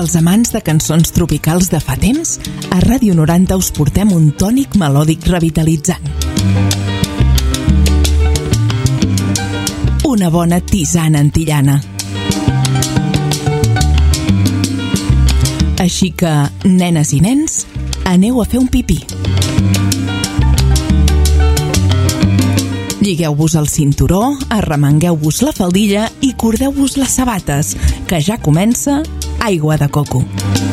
Els amants de cançons tropicals de fa temps, a Ràdio 90 us portem un tònic melòdic revitalitzant. Una bona tisana antillana. Així que, nenes i nens, aneu a fer un pipí. Lligueu-vos el cinturó, arremangueu-vos la faldilla i cordeu-vos les sabates, que ja comença Aigua de Coco.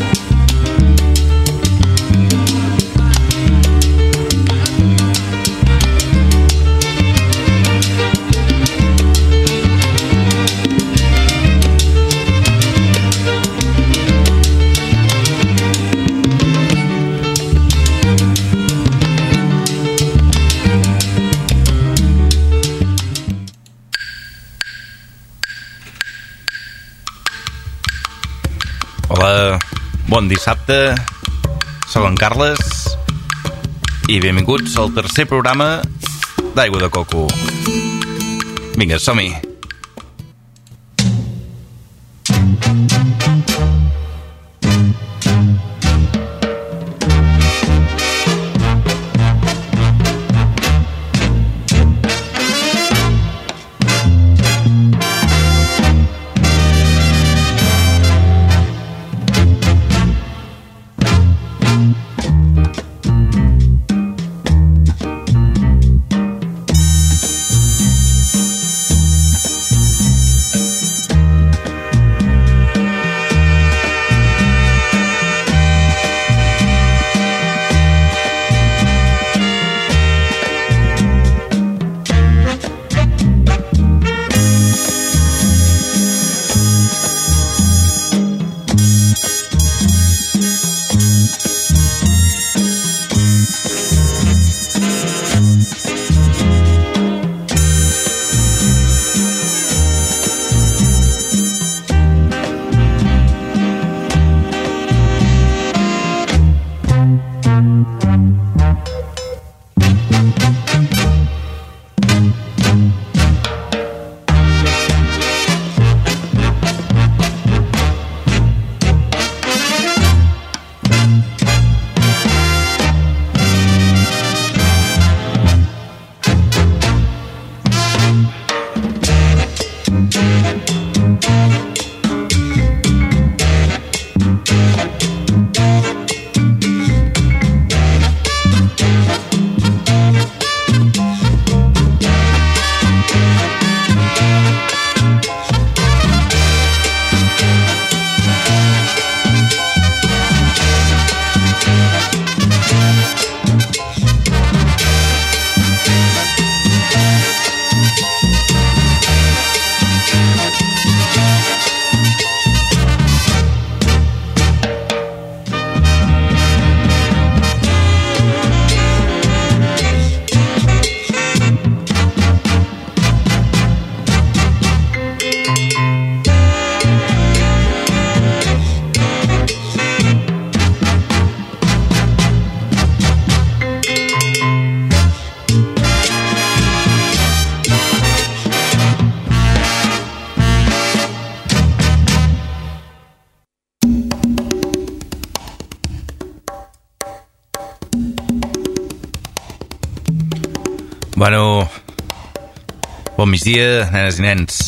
Hola, bon dissabte, soc en Carles i benvinguts al tercer programa d'Aigua de Coco. Vinga, som-hi! Bueno, bon migdia, nenes i nens.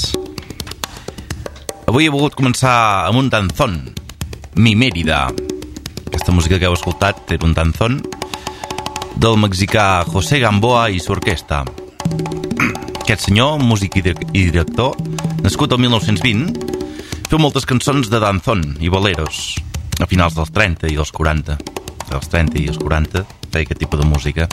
Avui he volgut començar amb un danzón, Mi Mérida. Aquesta música que heu escoltat era un danzón del mexicà José Gamboa i su orquestra. Aquest senyor, músic i director, nascut el 1920, feu moltes cançons de danzón i boleros a finals dels 30 i dels 40. Dels 30 i els 40 feia aquest tipus de música.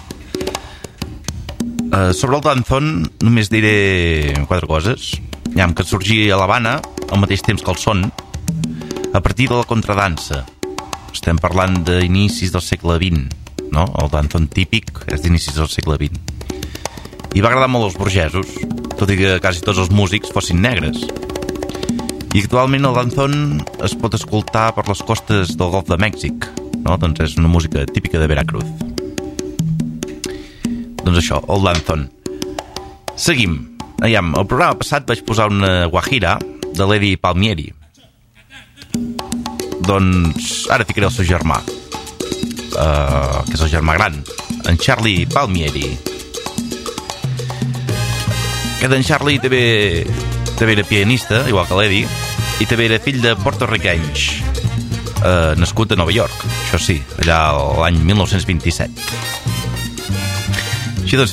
Sobre el danzón només diré 4 coses. Que sorgí a l'Havana al mateix temps que el son, a partir de la contradansa. Estem parlant d'inicis del segle XX, no? El danzón típic és d'inicis del segle XX. I va agradar molt als burgesos, tot i que quasi tots els músics fossin negres. I actualment el danzón es pot escoltar per les costes del Golf de Mèxic, no? Doncs és una música típica de Veracruz. Doncs això, el danzón. Seguim. Aviam, el programa passat vaig posar una guajira de Lady Palmieri. Doncs ara ficaré el seu germà, que és el germà gran, en Charlie Palmieri. Que en Charlie també era pianista, igual que l'Eddie, i també era fill de porto-riquenys, nascut a Nova York, això sí, allà l'any 1927. Així doncs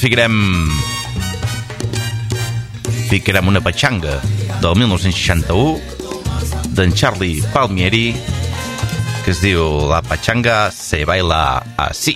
ficarem una patxanga del 1961 d'en Charlie Palmieri, que es diu La pachanga se baila así.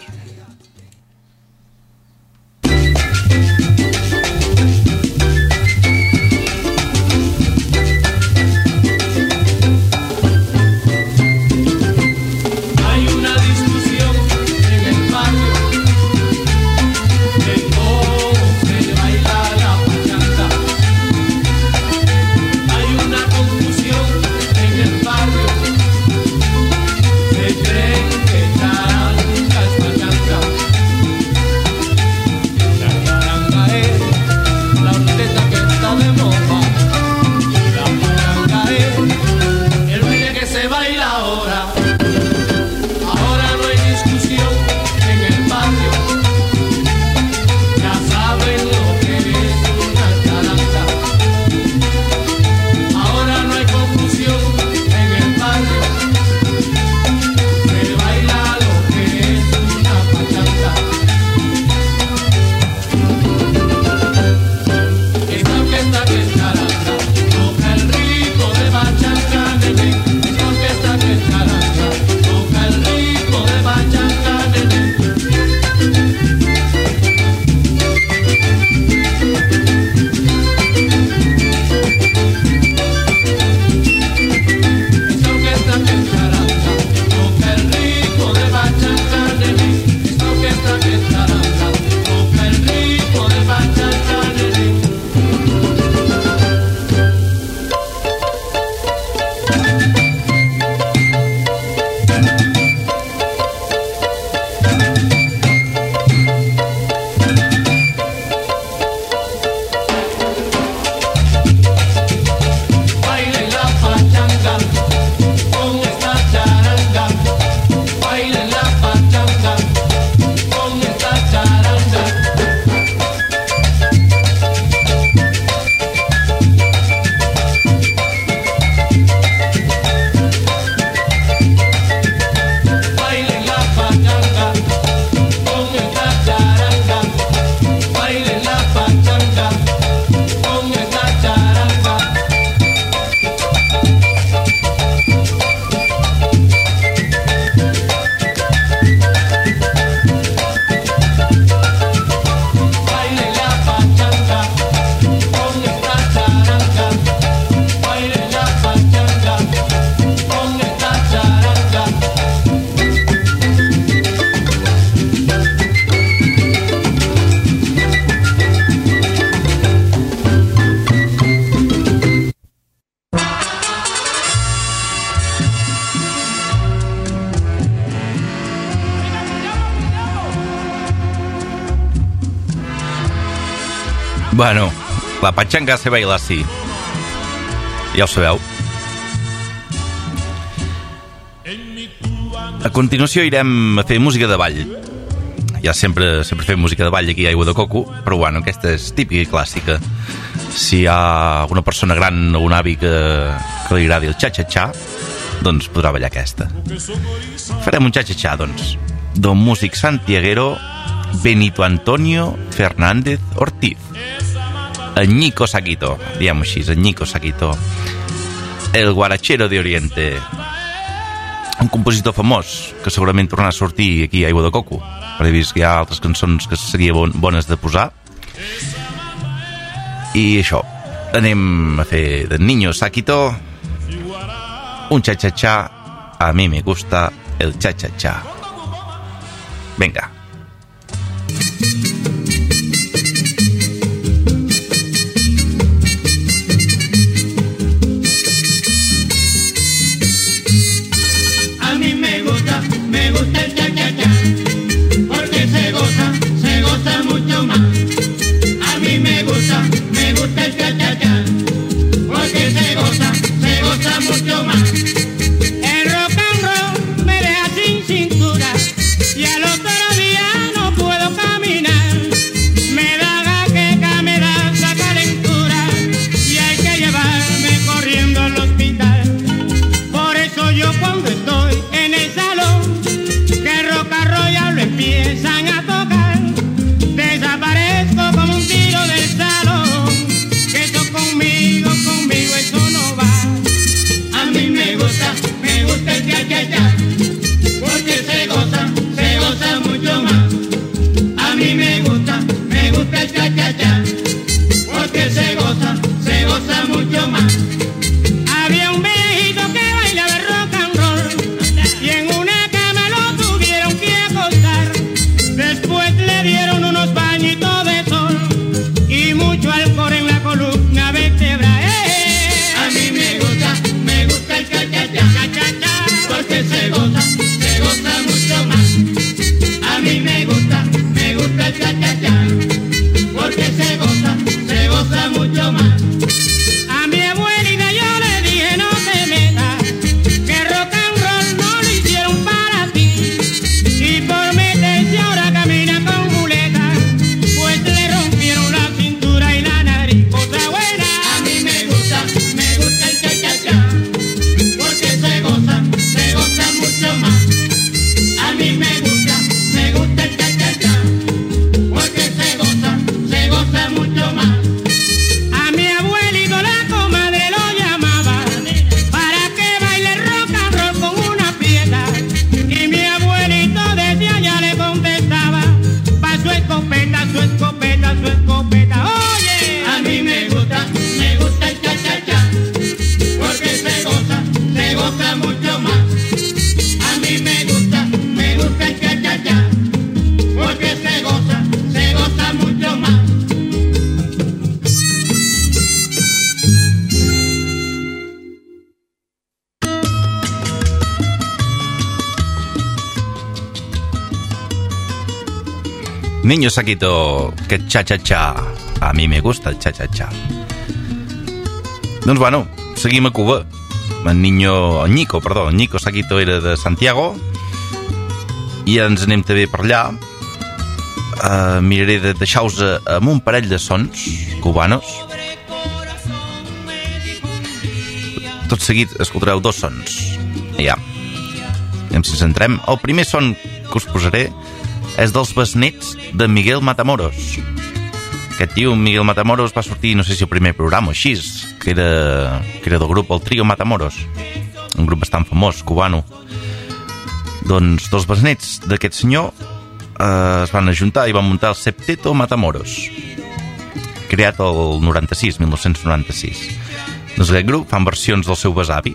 Bueno, la pachanga se baila así. Ja ho sabeu. A continuació irem a fer música de ball. Ja sempre fem música de ball aquí a Aigua de Coco, però bueno, aquesta és típica i clàssica. Si hi ha una persona gran o un avi que li agradi el xa-xa-xa, doncs podrà ballar aquesta. Farem un xa-xa-xa, doncs, d'un músic santiaguero, Benito Antonio Fernández Ortiz. Añico Saquito, diguem-ho així, Añico Saquito, el guarachero de Oriente, un compositor famós que segurament tornarà a sortir aquí a Aigua de Coco, perquè he vist que hi ha altres cançons que serien bones de posar. I això, anem a fer de Niño Saquito un cha-cha-cha. A mi me gusta el cha-cha-cha. Venga. Me gusta el cha-cha-cha, porque se goza mucho más. A mí me gusta el cha-cha-cha, porque se goza mucho más. El rock cha-cha-cha, porque se goza mucho más. A mí me gusta el cha-cha-cha, porque se goza mucho más. Había un viejito que bailaba rock and roll y en una cama lo tuvieron que acostar. Después le dieron unos bañitos de sol y mucho alcohol en la columna vertebral. A mí me gusta el cha-cha-cha, porque se goza mucho más. A mí me gusta el cha-cha-cha, porque se goza mucho más. A mi abuelita yo le dije no te metas, que rock and roll no lo hicieron para ti. Y por meterse ahora camina con muletas, pues le rompieron la cintura y la nariz. Cosa buena. A mí me gusta el cha-cha-cha, porque se goza mucho más. A mí me gusta el cha-cha-cha, porque se goza mucho más. A mi abuelito la comadre lo llamaba para que baile rock and roll con una pieza, y mi abuelito desde allá le contestaba pa' su escopeta, su escopeta, su escopeta. Oye, a mí me gusta el cha-cha-cha, porque se goza mucho más. A mí me gusta el cha-cha-cha, porque se goza mucho más. Niño Saquito, que cha-cha-cha. A mi me gusta el cha-cha-cha. Doncs bueno, seguim a Cuba. El Nico Saquito era de Santiago i ens anem també per allà. Miraré de deixar-vos amb un parell de sons cubanos. Tot seguit escoltareu dos sons. Ja. I si ens centrem, el primer son que us posaré és dels besnets de Miguel Matamoros. Aquest tio, Miguel Matamoros, va sortir, no sé si el primer programa o així, que era del grup El Trio Matamoros, un grup bastant famós, cubano. Doncs dels besnets d'aquest senyor es van ajuntar i van muntar el Septeto Matamoros, creat el 1996. Doncs aquest grup fan versions del seu besavi.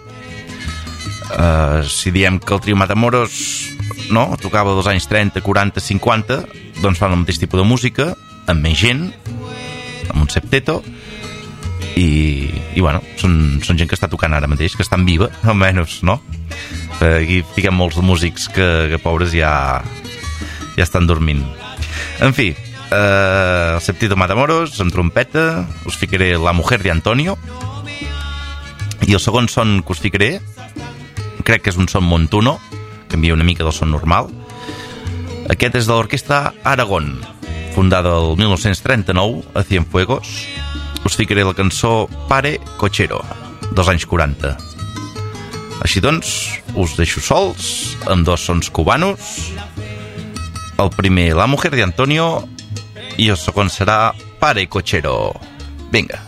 Si diem que el Trio Matamoros tocava dels anys 30, 40, 50, doncs fan el mateix tipus de música, amb més gent, amb un septeto, i bueno, són gent que està tocant ara mateix, que estan viva, almenys, no? Aquí fiquem molts músics que pobres ja estan dormint. En fi, el Septeto Matamoros, amb trompeta, us ficaré La Mujer de Antonio, i el segon son que us ficaré, crec que és un son montuno, canvia una mica del son normal. Aquest és de l'orquestra Aragón, fundada el 1939 a Cienfuegos. Us ficaré la cançó Pare Cochero, dels anys 40. Així doncs, us deixo sols amb dos sons cubanos. El primer, La Mujer de Antonio, i el segon serà Pare Cochero. Vinga.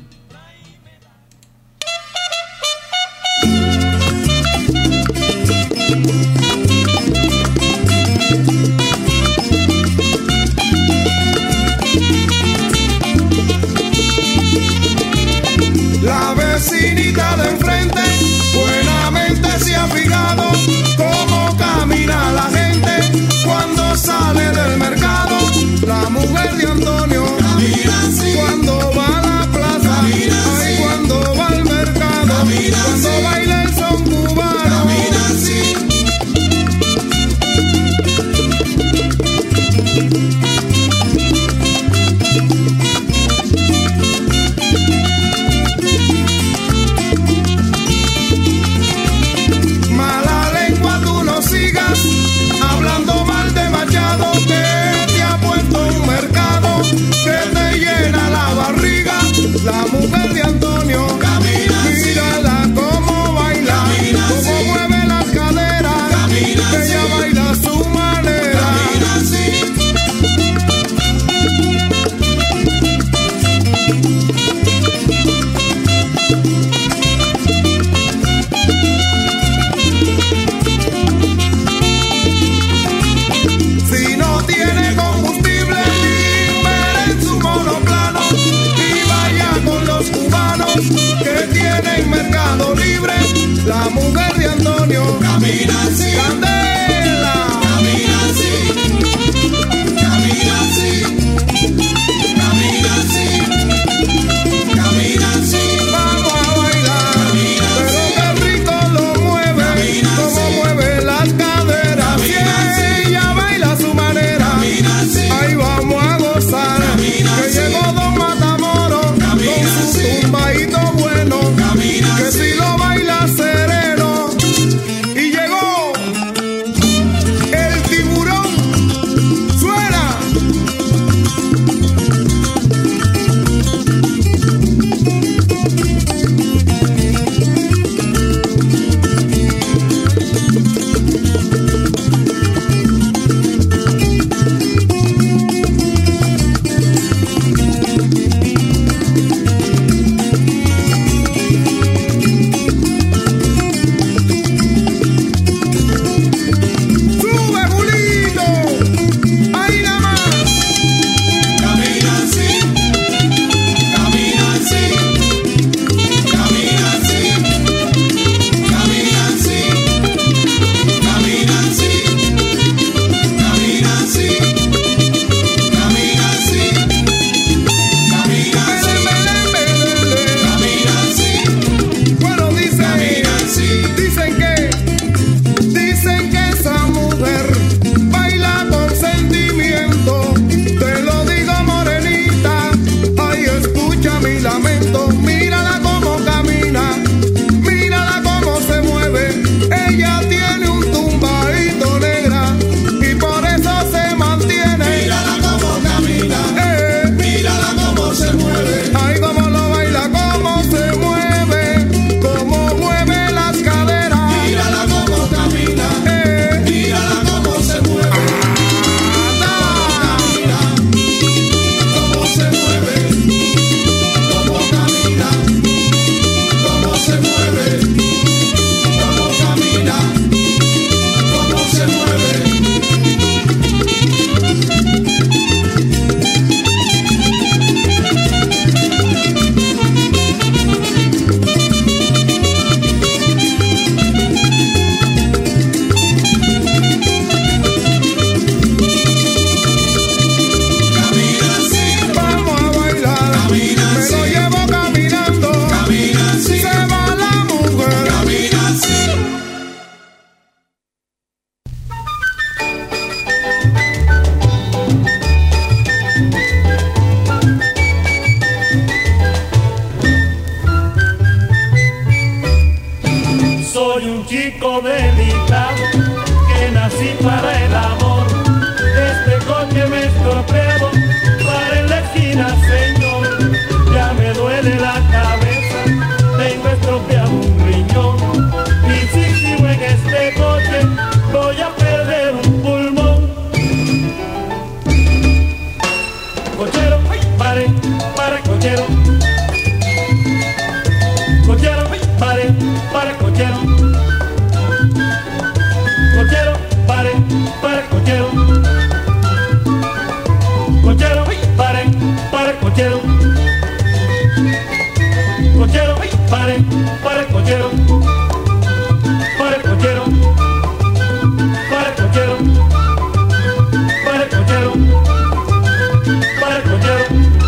La vecinita de enfrente buenamente se ha fijado cómo camina la gente cuando sale del mercado. La mujer de Antonio camina así cuando va a la plaza, ay, cuando va al mercado, cuando baila el son cubano, camina así. Hablando mal de Machado, que te ha puesto un mercado que te llena la barriga. La mujer de Antonio camina, mírala como soy un chico delicado que nací para el amor. Este coche me estropeó para en la esquina, señor. Ya me duele la cabeza, tengo estropeado un riñón. Y si sigo en este coche voy a perder un pulmón. Cochero, pare, pare, cochero. Cochero, pare, pare, cochero. Cochero, pare, pare, cochero. Cochero, pare, pare, cochero. Cochero, pare, pare, cochero. Pare, cochero. Pare, cochero. Pare, cochero. Pare, cochero.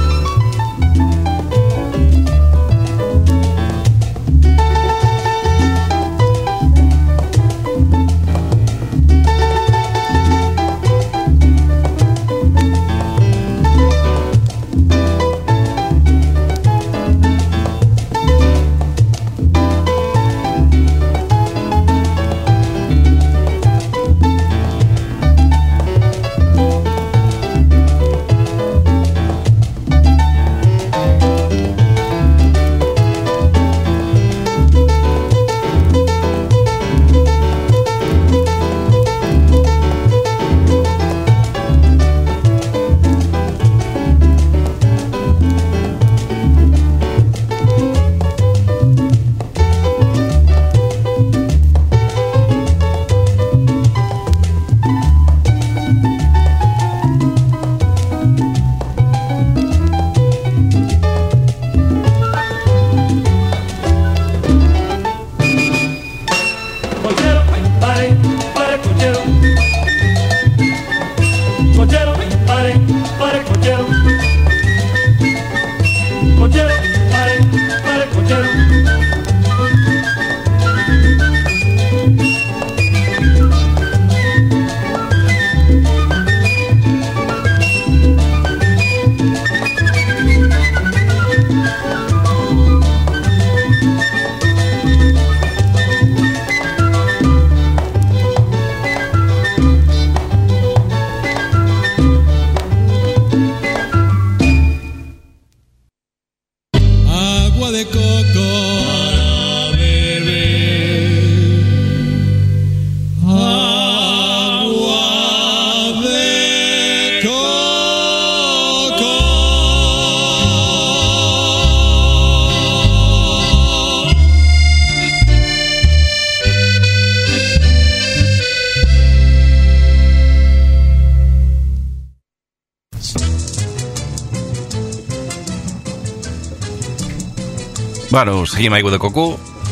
Bueno, seguim aigua de coco.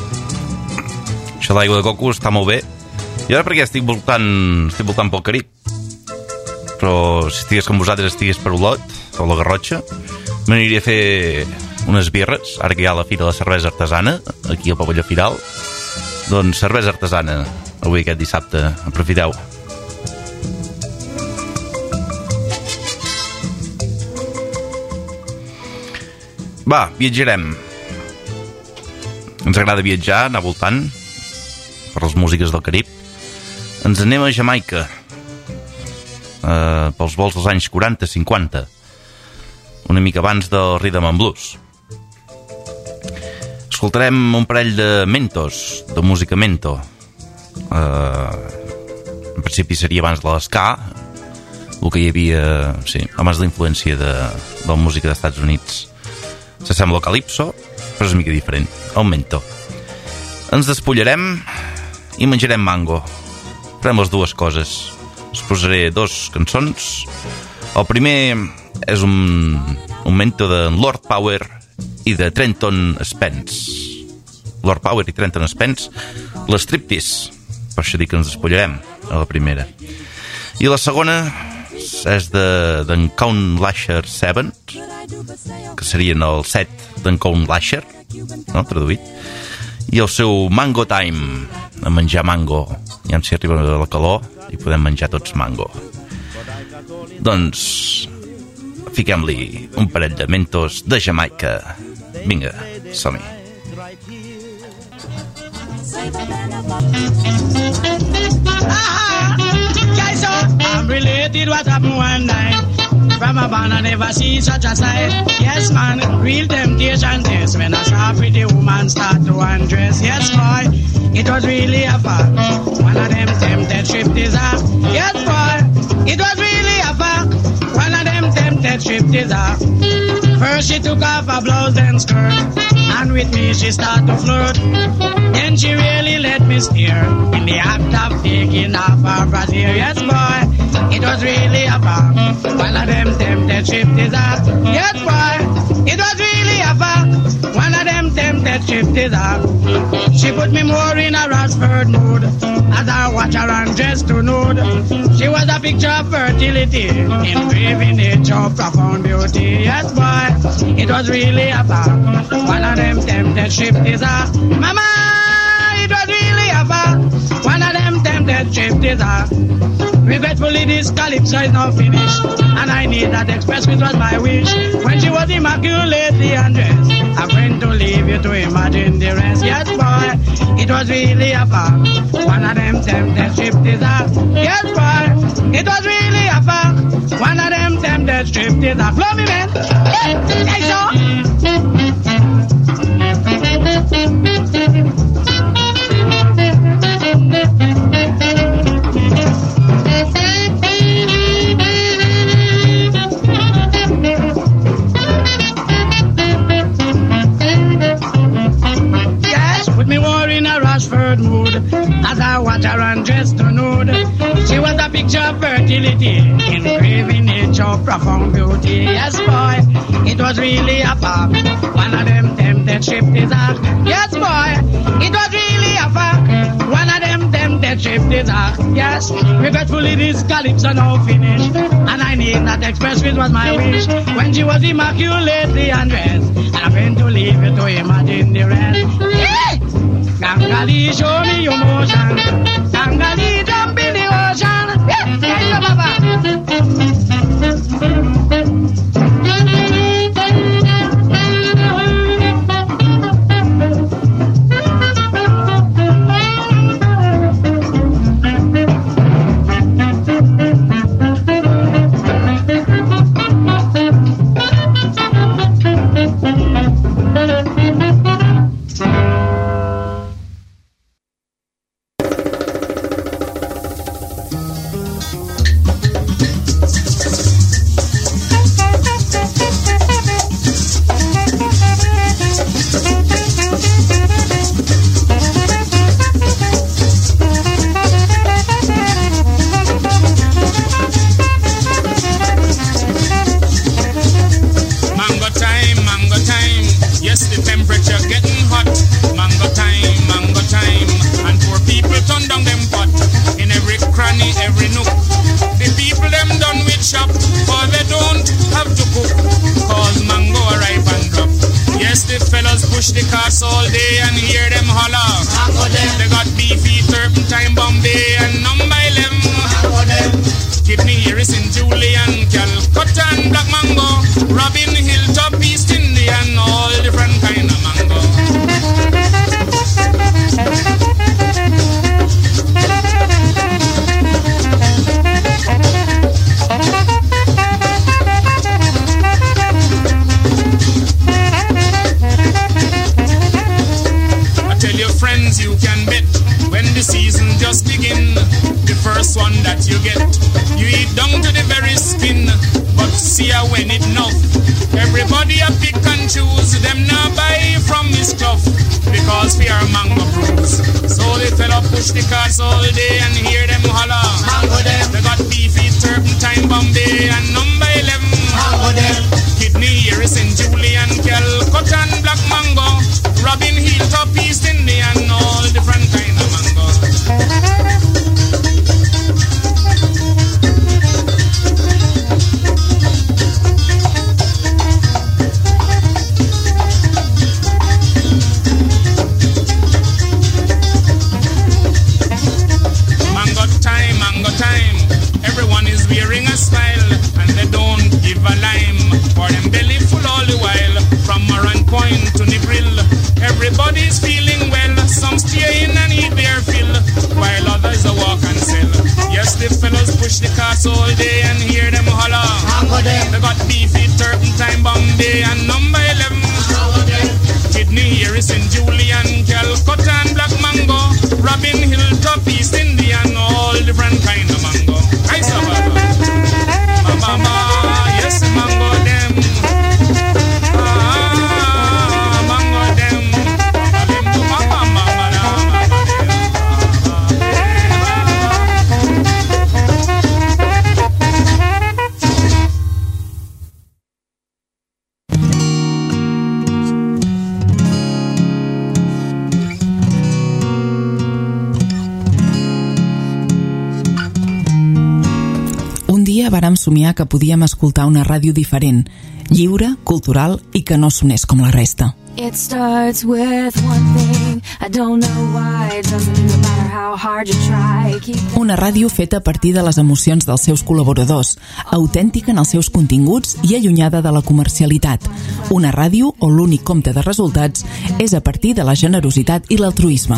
Això d'aigua de coco està molt bé. I ara perquè estic voltant pel Carib. Però si estigués com vosaltres, estigués per Olot o la Garrotxa, m'aniria a fer unes birres, ara que hi ha la Fira de la Cervesa Artesana, aquí al pavelló Firal. Doncs cervesa artesana, avui aquest dissabte, aprofiteu. Va, viatjarem. Ens agrada viatjar, anar voltant per les músiques del Carib. Ens anem a Jamaica, pels vols dels anys 40-50, una mica abans del Rhythm and Blues. Escoltarem un parell de mentos, de música mento. En principi seria abans de l'ska, el que hi havia, sí, abans de la influència de la música dels Estats Units. S'assembla al Calypso, però és una mica diferent, el mento. Ens despullarem i menjarem mango. Farem les dues coses. Us posaré dos cançons. El primer és un mento de Lord Power i de Trenton Spence. Lord Power i Trenton Spence, l'Striptease. Per això dic que ens despullarem a la primera. I la segona és d'en Count Lasher 7, que serien el 7 d'en Count Lasher, no? Traduït. I el seu Mango Time, a menjar mango. Ja si arriba la calor i podem menjar tots mango. Doncs fiquem-li un parell de mentos de Jamaica. Vinga, som-hi. I'm related what happened one night. From a barn I never see such a sight. Yes man, real temptation this. When I saw a pretty woman start to undress. Yes boy, it was really a fact. One of them tempted stripteaser. Yes boy, it was really a fact. One of them tempted stripteaser. First she took off her blouse and skirt, and with me she started to flirt. Then she really let me steer in the act of taking off her brassiere. Yes boy, it was really a fact. One of them tempted stripteaser. Yes boy, it was really a fact. One of them tempted stripteaser. She put me more in a Rashford mood as I watch her undressed to nude. She was a picture of fertility, engraving nature of profound beauty. Yes boy, it was really a fact. One of them tempted stripteaser. Mama, it was really a fact. One of them tempted stripteaser. Regretfully, this calypso is now finished, and I need that express, which was my wish. When she was immaculately undressed, I'm going to leave you to imagine the rest. Yes, boy, it was really a fact. One of them tempted stripteaser. Yes, boy, it was really a fact. One of them tempted stripteaser. Flow me, man. Hey, so. Mood as I watch her undressed to nude. She was a picture of fertility, engraving nature of profound beauty. Yes, boy, it was really a fact. One of them tempted stripteaser. Yes, boy, it was really a fact. One of them tempted stripteaser. Yes, regretfully this calypso now finished, and I need that express, which was my wish. When she was immaculately undressed, and I'm going to leave you to imagine the rest. Yeah! Gangali, show me your motion. Gangali, jump in the ocean. Yeah, you, Baba. vàrem somiar que podíem escoltar una ràdio diferent, lliure, cultural i que no sonés com la resta. It starts with one thing, I don't know why, it doesn't matter how hard you try. Una ràdio feta a partir de les emocions dels seus col·laboradors, autèntica en els seus continguts i allunyada de la comercialitat. Una ràdio on l'únic compte de resultats és a partir de la generositat i l'altruisme.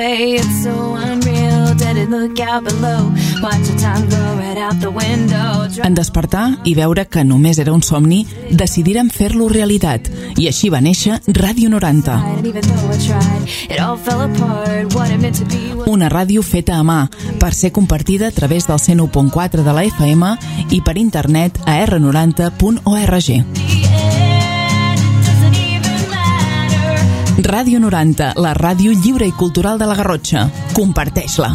En despertar i veure que només era un somni, decidirem fer-lo realitat i així va néixer Ràdio 90. Una ràdio feta a mà per ser compartida a través del 101.4 de la FM i per internet a r90.org. Ràdio 90, la ràdio lliure i cultural de la Garrotxa. Comparteix-la.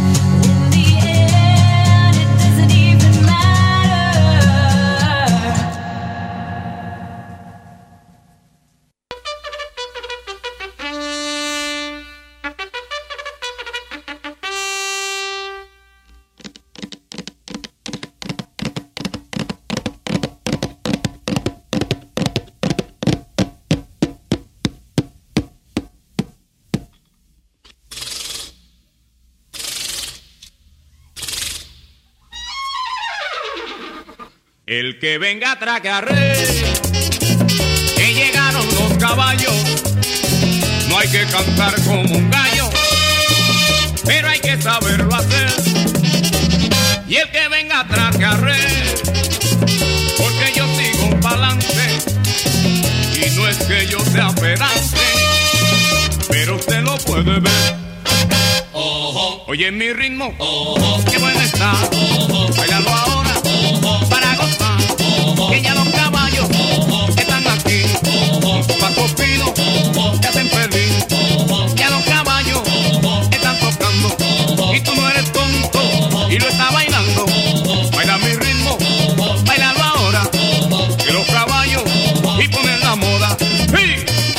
El que venga atrás que arre, que llegaron los caballos, no hay que cantar como un gallo, pero hay que saberlo hacer. Y el que venga atrás que arre, porque yo sigo pa'lante, y no es que yo sea pedante, pero usted lo puede ver. Oye mi ritmo, qué bueno está, bailalo ahora, para gozar, que ya los caballos están aquí, Paco Pino, te hacen feliz, ya los caballos están tocando, y tú no eres tonto, y lo estás bailando, baila mi ritmo, bailalo ahora, que los caballos, y ponen la moda, ¡sí!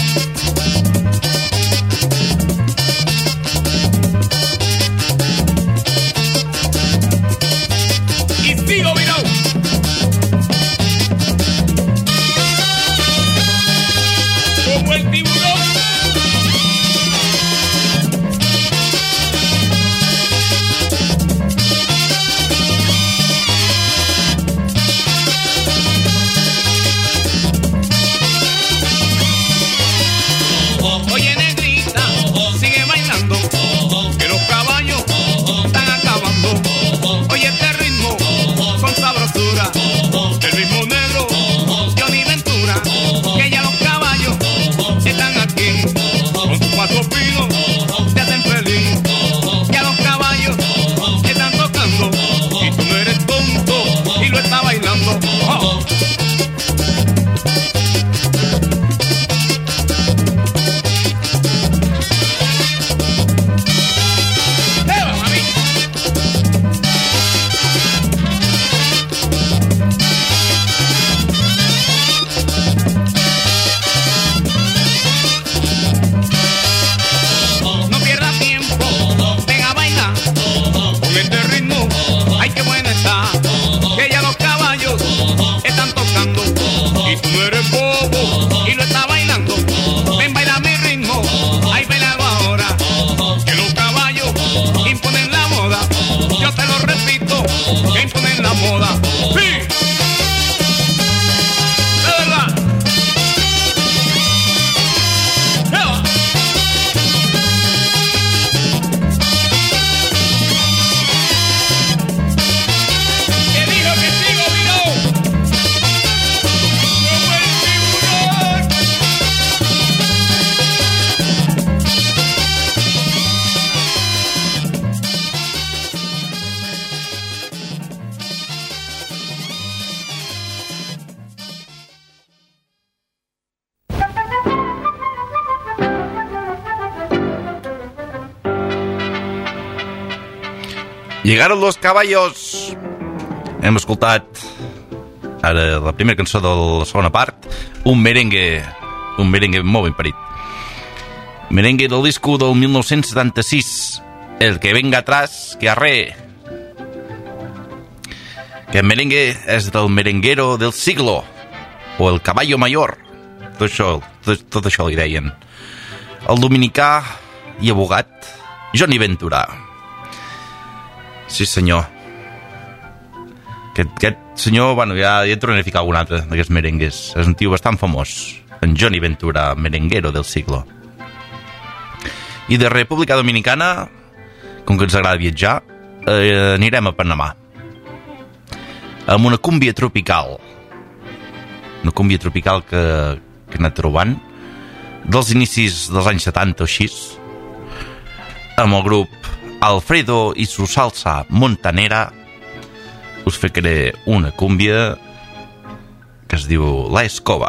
Sigo mirado. Como el tiburón. Oye negrita, sigue bailando, que los caballos están acabando. Oye este ritmo con sabrosura, el mismo negro, Johnny Ventura, que ya los caballos están aquí, con sus cuatro pinos te hacen feliz, ya los caballos están tocando, y tú no eres tonto, y lo estás bailando. ¡Oh! Y tú no eres bobo y lo estás bailando. Ven, baila mi ritmo, ay, bailalo ahora, que los caballos imponen la moda. Yo te lo repito, que imponen la moda. ¡Sí! ¡De verdad! ¡Que dijo que sigo, miró! Llegaron los caballos. Hem escoltat ara la primera cançó de la segona part, un merengue molt ben parit. Merengue del disco del 1976, El que venga atrás que arre. Aquest merengue és del merenguero del siglo, o el caballo mayor. Tot això li deien. El dominicà i abogat Johnny Ventura. Sí, senyor. Aquest senyor, bueno, ja hi tornaré a ficar algun altre d'aquests merengues. És un tio bastant famós, en Johnny Ventura, merenguero del siglo. I de República Dominicana, com que ens agrada viatjar, anirem a Panamà amb una cúmbia tropical que he anat trobant dels inicis dels anys 70 o així, amb el grup Alfredo i su salsa montanera. Us ficaré una cúmbia que es diu La Escoba.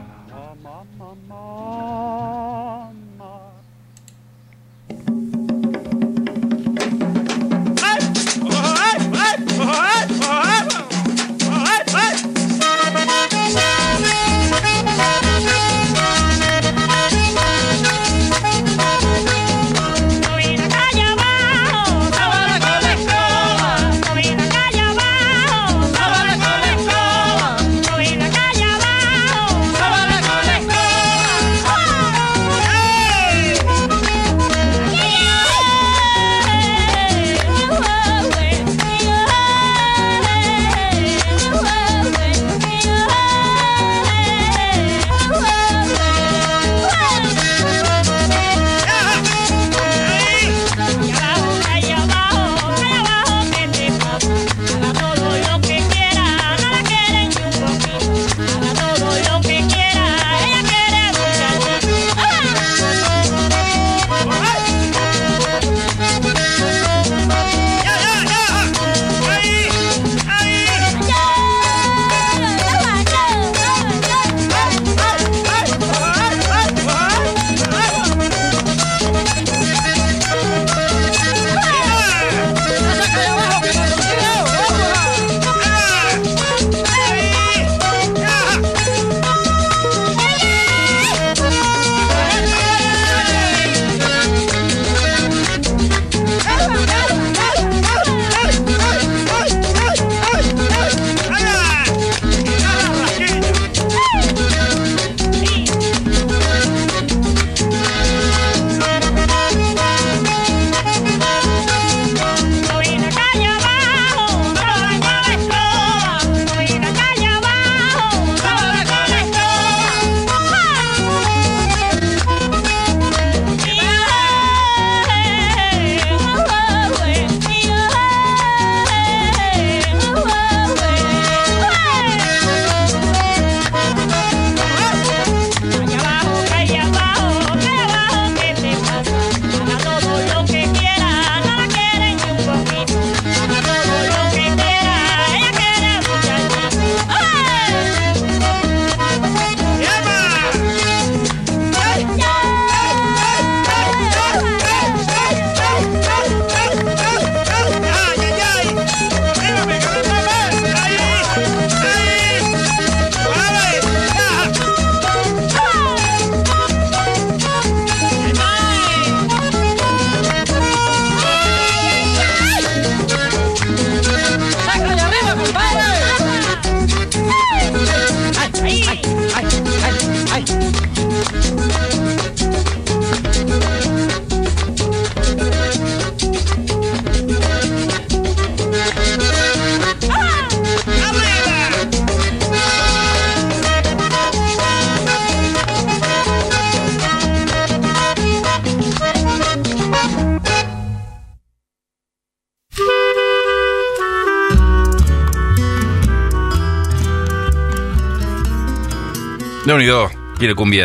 Déu-n'hi-do, quina cúmbia.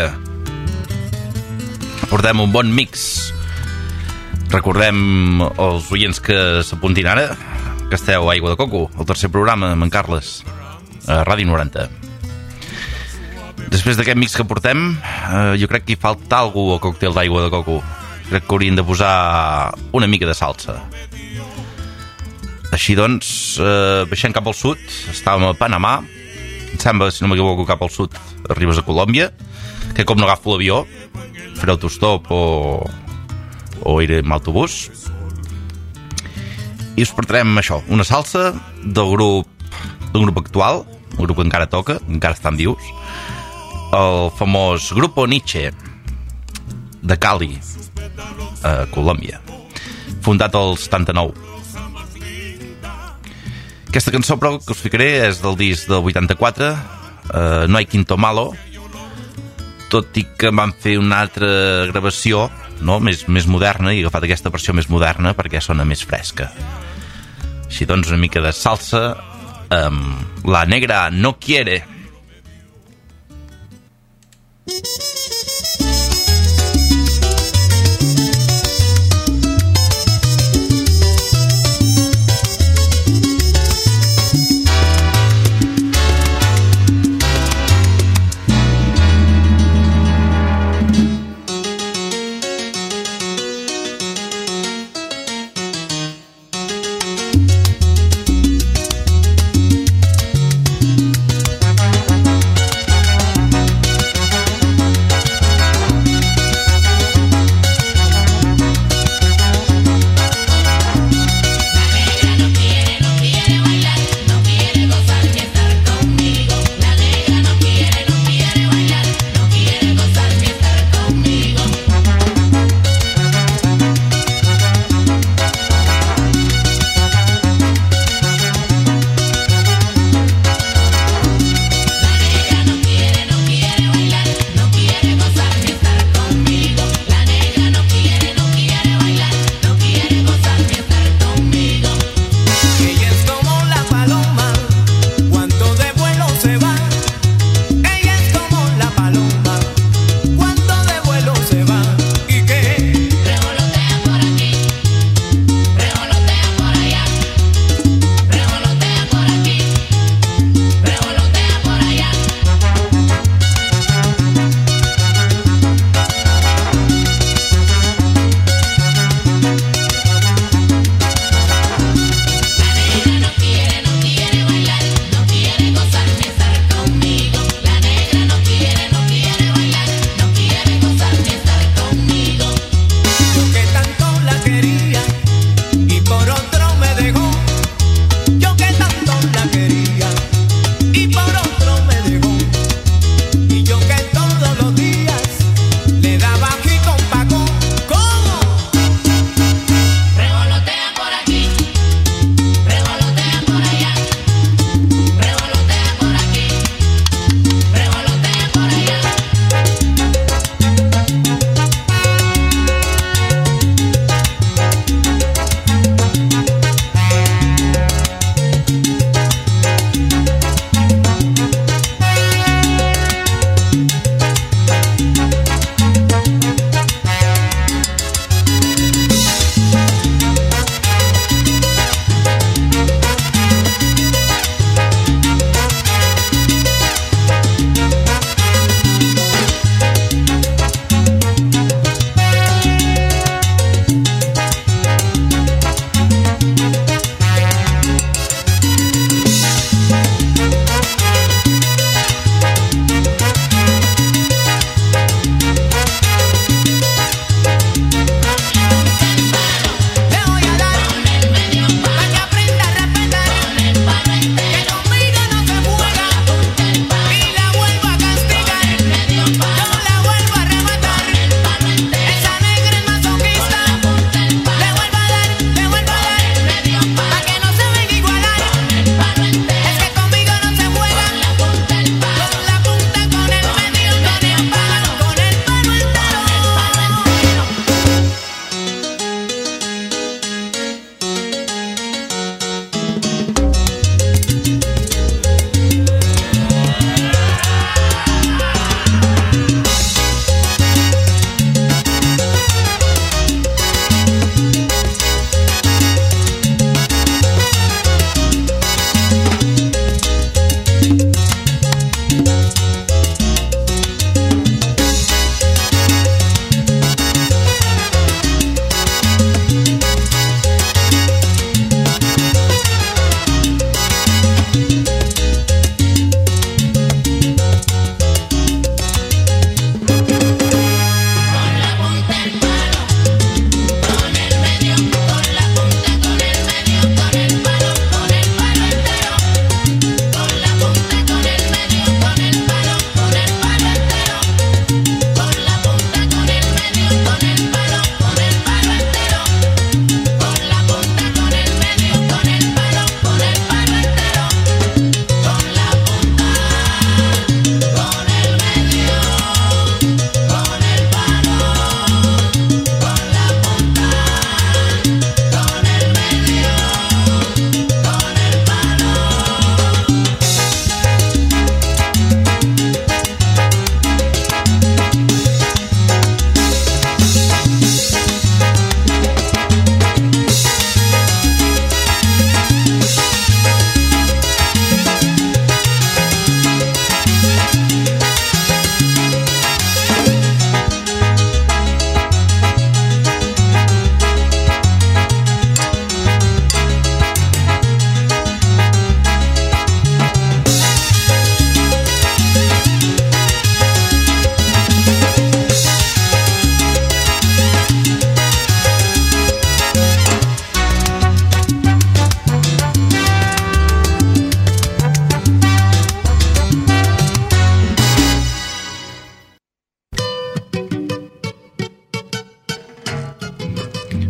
Portem un bon mix. Recordem els oients que s'apuntin ara que esteu a Aigua de Coco, el tercer programa amb en Carles, a Ràdio 90. Després d'aquest mix que portem, jo crec que hi falta algú al còctel d'Aigua de Coco. Crec que haurien de posar una mica de salsa. Així doncs, baixem cap al sud, estàvem a Panamà. Em sembla, si no m'equivoco, cap al sud arribes a Colòmbia, que com no agafo l'avió, faré autostop o iré amb autobús. I us portarem això, una salsa del grup d'un grup actual, un grup que encara toca, encara estan vius, el famós Grupo Nietzsche de Cali, a Colòmbia, fundat el 79. Aquesta cançó, però, que us ficaré és del disc del 84, No hay quinto malo, tot i que van fer una altra gravació, no? més moderna, i he agafat aquesta versió més moderna perquè sona més fresca. Així doncs, una mica de salsa amb La Negra No Quiere.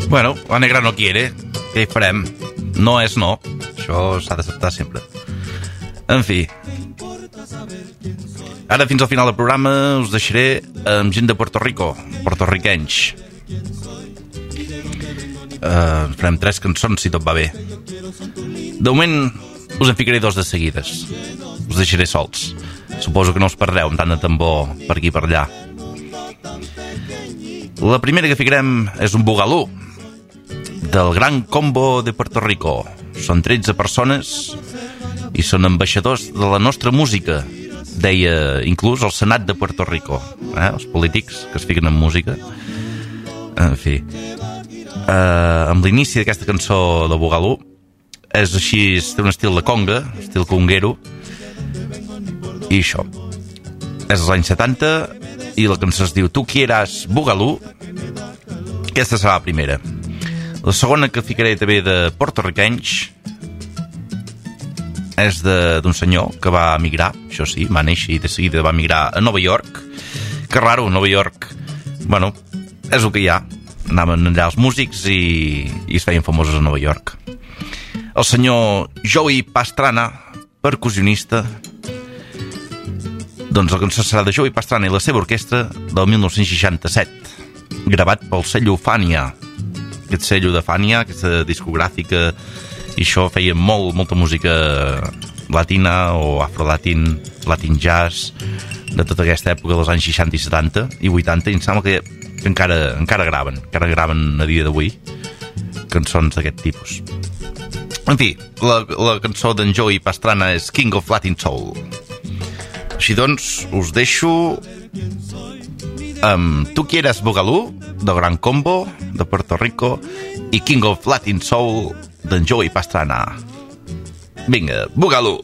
Bueno, la negra no quiere. Què hi farem? No és no. Això s'ha d'acceptar sempre. En fi. Ara, fins al final del programa, us deixaré amb gent de Puerto Rico, portorriquenys. Farem 3 cançons, si tot va bé. De moment, us en ficaré 2 de seguides. Us deixaré sols. Suposo que no us perdreu amb tant de tambor per aquí i per allà. La primera que ficarem és un bugalú del Gran Combo de Puerto Rico. Són 13 persones i són ambaixadors de la nostra música. Deia inclús el Senat de Puerto Rico, els polítics que es fiquen en música. En fi, amb l'inici d'aquesta cançó de bugalú és així, té un estil de conga, estil conguero, i això és als anys 70 i la cançó es diu Tu quieras bugalú. Aquesta serà la primera. La segona que ficaré també de portorriquenys és d'un senyor que va emigrar, això sí, va néixer i de seguida va emigrar a Nova York. Que raro, Nova York, bueno, és el que hi ha. Anaven allà els músics i es feien famosos a Nova York. El senyor Joey Pastrana, percussionista. Doncs la cançó serà de Joey Pastrana i la seva orquestra del 1967, gravat pel sello Fania. Aquest sello de Fania, aquesta discogràfica, i això feia molta música latina o afro-latin, latin jazz, de tota aquesta època dels anys 60 i 70 i 80, i em sembla que encara graven a dia d'avui cançons d'aquest tipus. En fi, la cançó d'en Joey Pastrana és King of Latin Soul. Així doncs, us deixo amb Tu quieras bugalú, del Gran Combo de Puerto Rico, i King of Latin Soul d'en Joey Pastrana. Vinga, bugalú!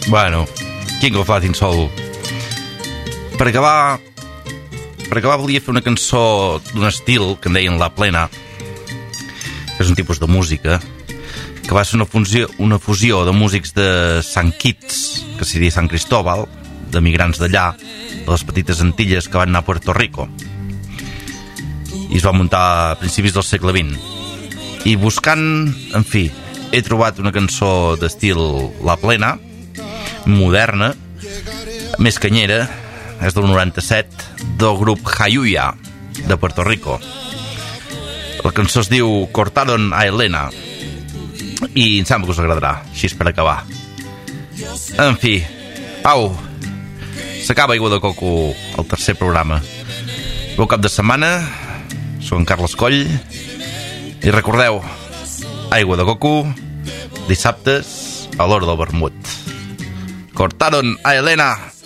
Bueno, King of Latin Soul. Per acabar volia fer una cançó d'un estil que en deien La Plena, que és un tipus de música que va ser una fusió de músics de Sant Kitts, que seria Sant Cristóbal, de migrants d'allà, de les petites Antilles, que van anar a Puerto Rico, i es va muntar a principis del segle XX. I buscant, en fi, he trobat una cançó d'estil La Plena, moderna, més canyera, és del 97, del grup Jayuya, de Puerto Rico. La cançó es diu Cortaron a Elena, i em sembla que us agradarà, així és per acabar. En fi, au, s'acaba Aigua de Coco, el tercer programa. Bon cap de setmana, soc en Carles Coll, i recordeu, Aigua de Coco, dissabtes a l'hora del vermut. Cortaron a Elena.